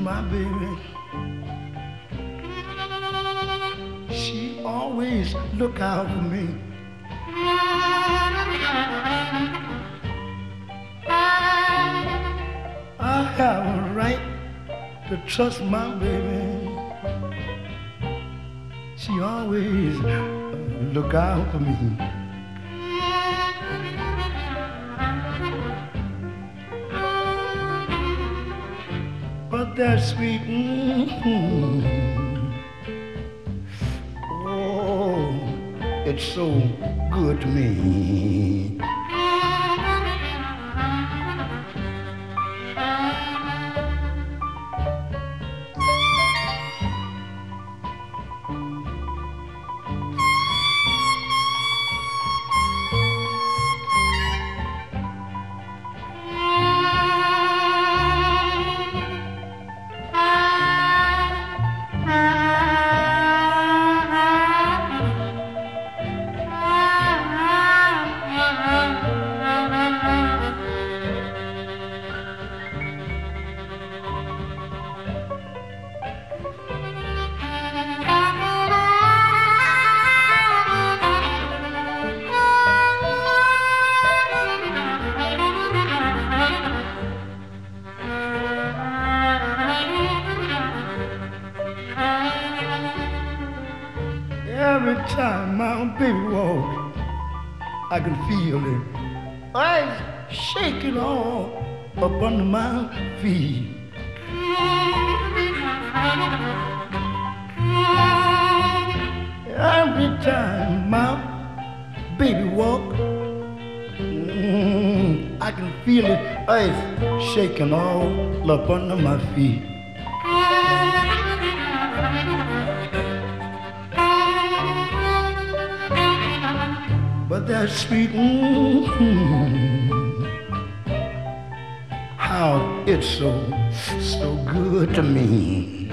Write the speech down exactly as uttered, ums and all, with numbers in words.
my baby. She always look out for me. I have a right to trust my baby. She always look out for me. But that sweet, mm-hmm, oh, it's so good to me. Every time my baby walk, I can feel it. Ice shaking all up under my feet. Every time my baby walk, mm, I can feel it. Ice shaking all up under my feet. But that sweet, mm-hmm, how it's so, so good to me.